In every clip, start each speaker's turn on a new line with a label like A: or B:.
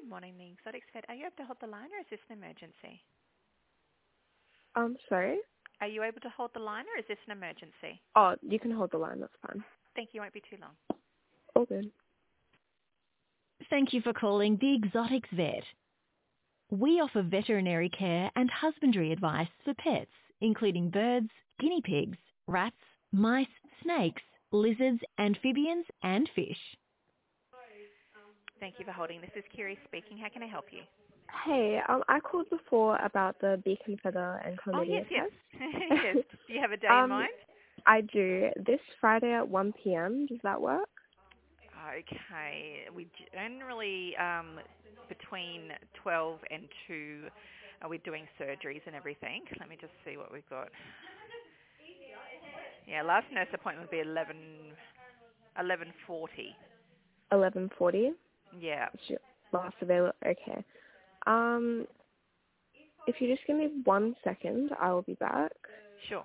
A: Good morning, the Exotic Vet. Are you able to hold the line or is this an emergency?
B: Sorry?
A: Are you able to hold the line or is this an emergency?
B: Oh, you can hold the line. That's fine.
A: Thank you. Won't be too long.
B: All good.
C: Thank you for calling the Exotics Vet. We offer veterinary care and husbandry advice for pets, including birds, guinea pigs, rats, mice, snakes, lizards, amphibians, and fish.
A: Thank you for holding. This is Kiri speaking. How can I help you?
B: Hey, I called before about the beacon feather and
A: Oh,
B: chlamydia
A: yes.
B: test.
A: Yes. Do you have a day in mind?
B: I do. This Friday at 1 p.m. Does that work?
A: Okay. We generally, between 12 and 2, we're doing surgeries and everything. Let me just see what we've got. Yeah, last nurse appointment would be 11:40.
B: 11:40.
A: Yeah.
B: It's your last available. Okay. If you just give me 1 second, I will be back.
A: Sure.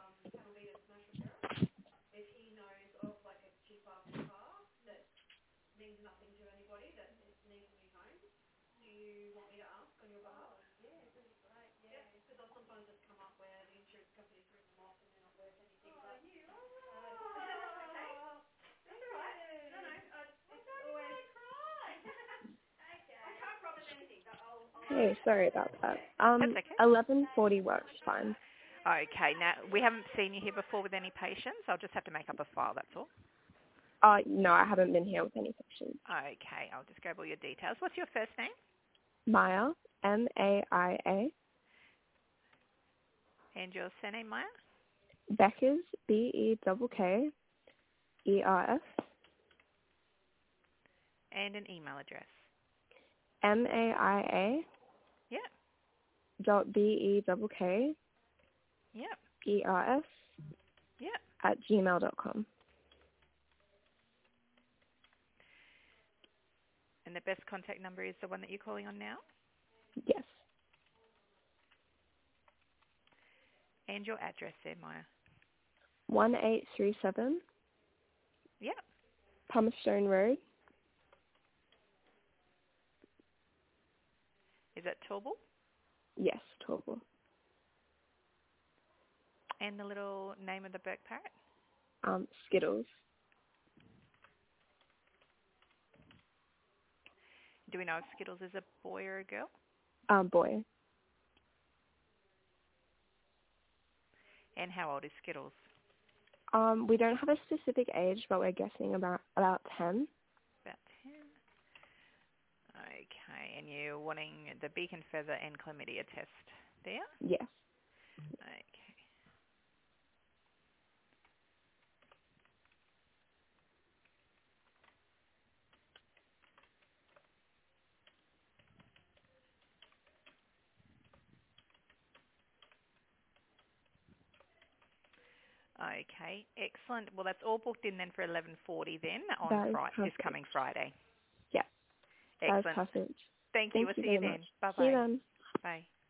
B: Hey, sorry about that.
A: That's okay.
B: 11:40 works fine.
A: Okay. Now, we haven't seen you here before with any patients. I'll just have to make up a file, that's all.
B: No, I haven't been here with any patients.
A: Okay. I'll just grab all your details. What's your first name?
B: Maya, M-A-I-A.
A: And your surname, Maya?
B: Beckers, B-E-K-K-E-R-S.
A: And an email address.
B: M-A-I-A.
A: Yep.
B: Dot B-E-K-K-E-R-S.
A: Yep. Yep.
B: At gmail.com.
A: And the best contact number is the one that you're calling on now?
B: Yes.
A: And your address there, Maya?
B: 1837
A: Yep.
B: Palmerstone Road.
A: Is that Tauble?
B: Yes, Torval.
A: And the little name of the Burke parrot?
B: Skittles.
A: Do we know if Skittles is a boy or a girl?
B: Boy.
A: And how old is Skittles?
B: We don't have a specific age, but we're guessing about 10.
A: About 10. Okay. And you're wanting the beacon feather and chlamydia test there?
B: Yes.
A: Okay. Okay, excellent. Well, that's all booked in then for 11:40 then on
B: That is
A: this
B: perfect.
A: coming Friday.
B: Yeah, that is
A: Excellent.
B: perfect.
A: Thank you.
B: Thank
A: We'll
B: you
A: see you
B: very
A: then.
B: much. See you
A: Bye-bye.
B: then.
A: Bye.